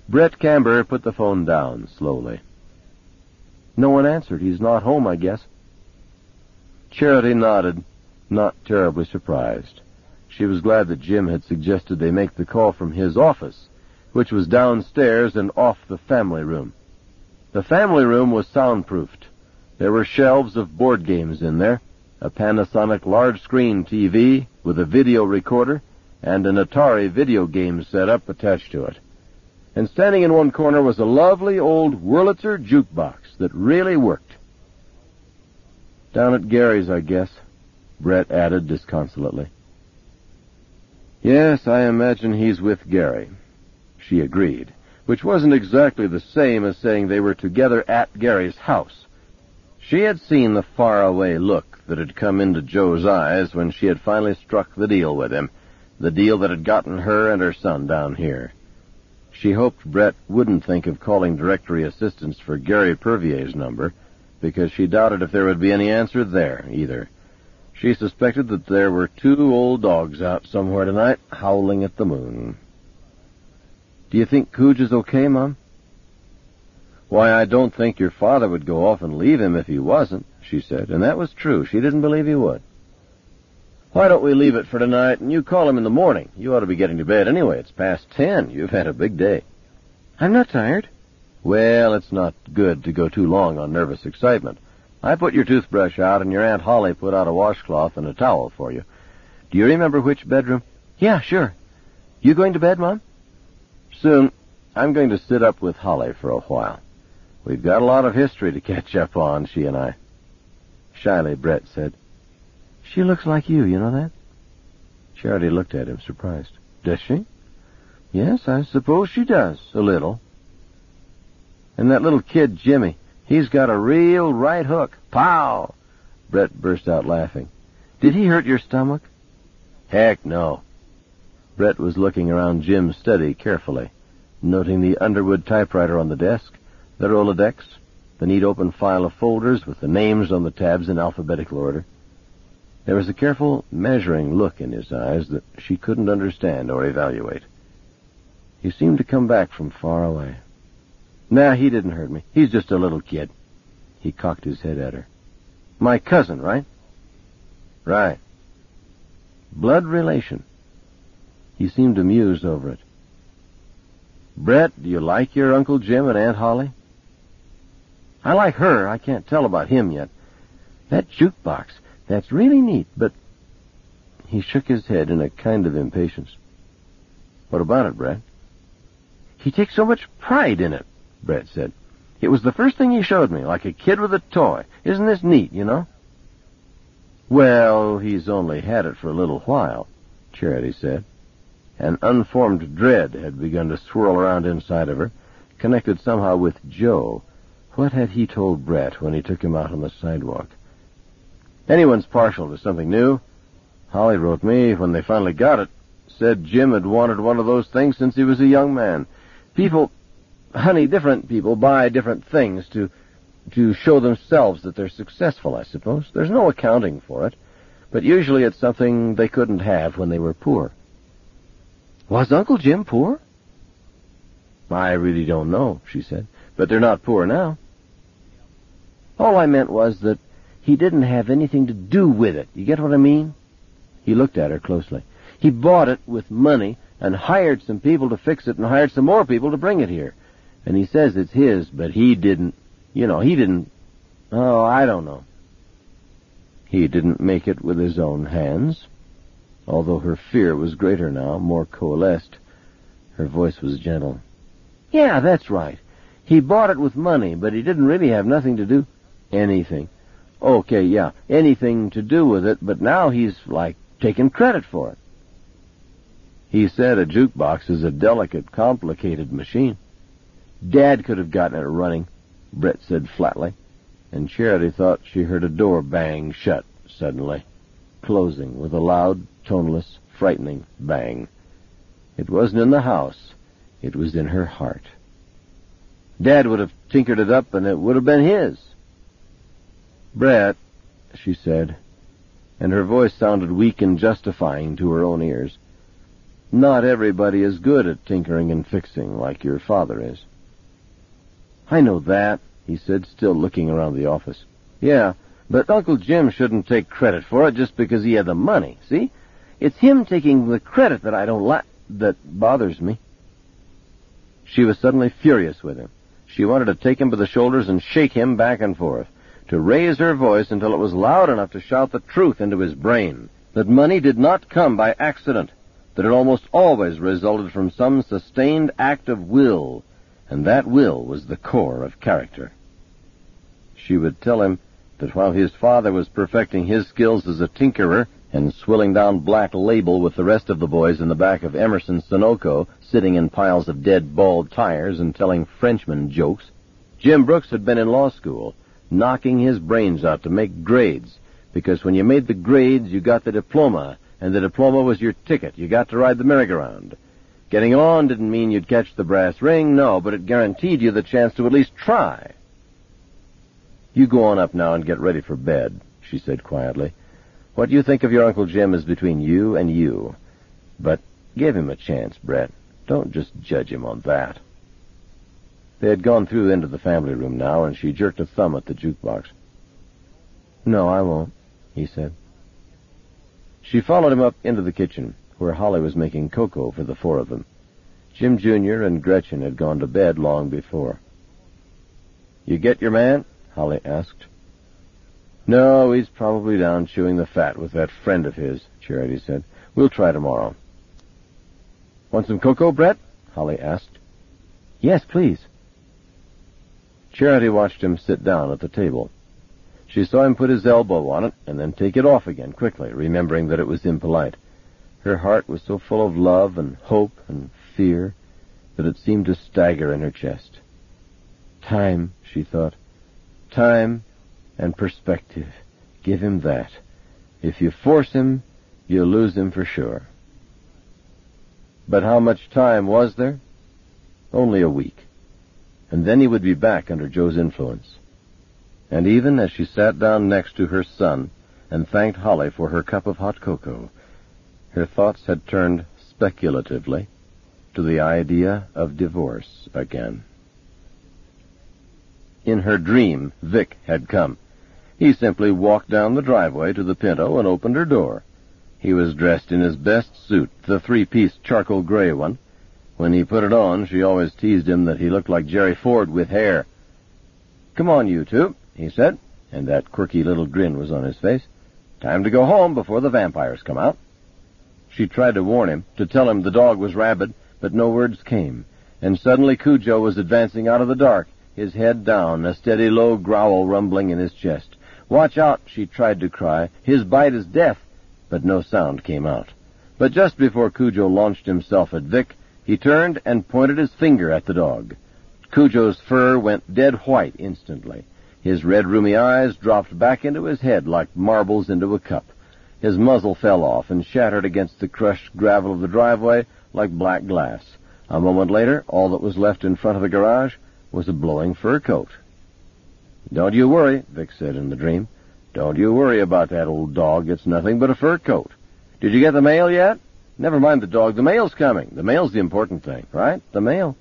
Brett Camber put the phone down slowly. No one answered. He's not home, I guess. Charity nodded, not terribly surprised. She was glad that Jim had suggested they make the call from his office, which was downstairs and off the family room. The family room was soundproofed. There were shelves of board games in there, a Panasonic large-screen TV with a video recorder, and an Atari video game setup attached to it. And standing in one corner was a lovely old Wurlitzer jukebox that really worked. Down at Gary's, I guess, Brett added disconsolately. Yes, I imagine he's with Gary. She agreed, which wasn't exactly the same as saying they were together at Gary's house. She had seen the faraway look that had come into Joe's eyes when she had finally struck the deal with him, the deal that had gotten her and her son down here. She hoped Brett wouldn't think of calling directory assistance for Gary Purvier's number, because she doubted if there would be any answer there, either. She suspected that there were 2 old dogs out somewhere tonight, howling at the moon. Do you think Cooge is okay, Mom? Why, I don't think your father would go off and leave him if he wasn't, she said, and that was true. She didn't believe he would. Why don't we leave it for tonight, and you call him in the morning? You ought to be getting to bed anyway. It's past 10. You've had a big day. I'm not tired. Well, it's not good to go too long on nervous excitement. I put your toothbrush out, and your Aunt Holly put out a washcloth and a towel for you. Do you remember which bedroom? Yeah, sure. You going to bed, Mom? Soon. I'm going to sit up with Holly for a while. We've got a lot of history to catch up on, she and I. Shyly, Brett said, She looks like you know that? Charity looked at him, surprised. Does she? Yes, I suppose she does, a little. And that little kid, Jimmy, he's got a real right hook. Pow! Brett burst out laughing. Did he hurt your stomach? Heck, no. Brett was looking around Jim's study carefully, noting the Underwood typewriter on the desk, the Rolodex, the neat open file of folders with the names on the tabs in alphabetical order. There was a careful, measuring look in his eyes that she couldn't understand or evaluate. He seemed to come back from far away. Nah, he didn't hurt me. He's just a little kid. He cocked his head at her. My cousin, right? Right. Blood relation. He seemed amused over it. Brett, do you like your Uncle Jim and Aunt Holly? I like her. I can't tell about him yet. That jukebox, that's really neat, but... He shook his head in a kind of impatience. What about it, Brett? He takes so much pride in it, Brett said. It was the first thing he showed me, like a kid with a toy. Isn't this neat, Well, he's only had it for a little while, Charity said. An unformed dread had begun to swirl around inside of her, connected somehow with Joe. What had he told Brett when he took him out on the sidewalk? Anyone's partial to something new. Holly wrote me when they finally got it. Said Jim had wanted one of those things since he was a young man. Different people buy different things to show themselves that they're successful, I suppose. There's no accounting for it. But usually it's something they couldn't have when they were poor. Was Uncle Jim poor? I really don't know, she said. But they're not poor now. All I meant was that he didn't have anything to do with it. You get what I mean? He looked at her closely. He bought it with money and hired some people to fix it and hired some more people to bring it here. And he says it's his, but he didn't, oh, I don't know. He didn't make it with his own hands. Although her fear was greater now, more coalesced, her voice was gentle. Yeah, that's right. He bought it with money, but he didn't really have nothing to do. Anything. Okay, yeah, anything to do with it, but now he's, taking credit for it. He said a jukebox is a delicate, complicated machine. Dad could have gotten it running, Brett said flatly, and Charity thought she heard a door bang shut suddenly, closing with a loud, toneless, frightening bang. It wasn't in the house. It was in her heart. Dad would have tinkered it up, and it would have been his. Brett, she said, and her voice sounded weak and justifying to her own ears, Not everybody is good at tinkering and fixing like your father is." "I know that," he said, still looking around the office. "Yeah, but Uncle Jim shouldn't take credit for it just because he had the money, see? It's him taking the credit that I don't like, that bothers me." She was suddenly furious with him. She wanted to take him by the shoulders and shake him back and forth, to raise her voice until it was loud enough to shout the truth into his brain, that money did not come by accident, that it almost always resulted from some sustained act of will, and that will was the core of character. She would tell him that while his father was perfecting his skills as a tinkerer and swilling down Black Label with the rest of the boys in the back of Emerson Sunoco, sitting in piles of dead bald tires and telling Frenchman jokes, Jim Brooks had been in law school, knocking his brains out to make grades, because when you made the grades, you got the diploma, and the diploma was your ticket. You got to ride the merry-go-round. Getting on didn't mean you'd catch the brass ring, no, but it guaranteed you the chance to at least try. "You go on up now and get ready for bed," she said quietly. "What you think of your Uncle Jim is between you and you. But give him a chance, Brett. Don't just judge him on that." They had gone through into the family room now, and she jerked a thumb at the jukebox. "No, I won't," he said. She followed him up into the kitchen, where Holly was making cocoa for the four of them. Jim Jr. and Gretchen had gone to bed long before. "You get your man?" Holly asked. "No, he's probably down chewing the fat with that friend of his," Charity said. "We'll try tomorrow." "Want some cocoa, Brett?" Holly asked. "Yes, please." Charity watched him sit down at the table. She saw him put his elbow on it and then take it off again quickly, remembering that it was impolite. Her heart was so full of love and hope and fear that it seemed to stagger in her chest. Time, she thought. Time and perspective. Give him that. If you force him, you'll lose him for sure. But how much time was there? Only a week. And then he would be back under Joe's influence. And even as she sat down next to her son and thanked Holly for her cup of hot cocoa, her thoughts had turned speculatively to the idea of divorce again. In her dream, Vic had come. He simply walked down the driveway to the Pinto and opened her door. He was dressed in his best suit, the three-piece charcoal gray one. When he put it on, she always teased him that he looked like Jerry Ford with hair. "Come on, you two," he said, and that quirky little grin was on his face. "Time to go home before the vampires come out." She tried to warn him, to tell him the dog was rabid, but no words came, and suddenly Cujo was advancing out of the dark, his head down, a steady low growl rumbling in his chest. "Watch out," she tried to cry. "His bite is death," but no sound came out. But just before Cujo launched himself at Vic, he turned and pointed his finger at the dog. Cujo's fur went dead white instantly. His red, rheumy eyes dropped back into his head like marbles into a cup. His muzzle fell off and shattered against the crushed gravel of the driveway like black glass. A moment later, all that was left in front of the garage was a blowing fur coat. "Don't you worry," Vic said in the dream. "Don't you worry about that old dog. It's nothing but a fur coat. Did you get the mail yet? Never mind the dog. The mail's coming. The mail's the important thing, right? The mail."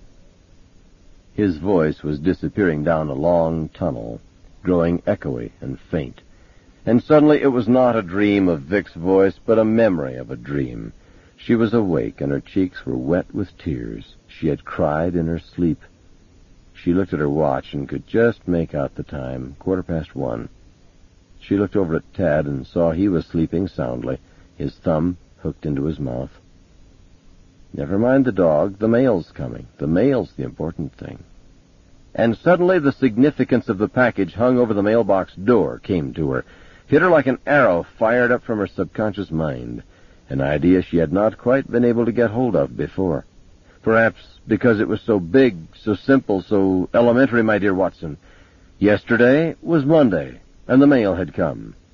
His voice was disappearing down a long tunnel, growing echoey and faint. And suddenly it was not a dream of Vic's voice, but a memory of a dream. She was awake, and her cheeks were wet with tears. She had cried in her sleep. She looked at her watch and could just make out the time, 1:15. She looked over at Tad and saw he was sleeping soundly, his thumb hooked into his mouth. "Never mind the dog. The mail's coming. The mail's the important thing." And suddenly the significance of the package hung over the mailbox door came to her, hit her like an arrow fired up from her subconscious mind, an idea she had not quite been able to get hold of before. Perhaps because it was so big, so simple, so elementary, my dear Watson. Yesterday was Monday, and the mail had come.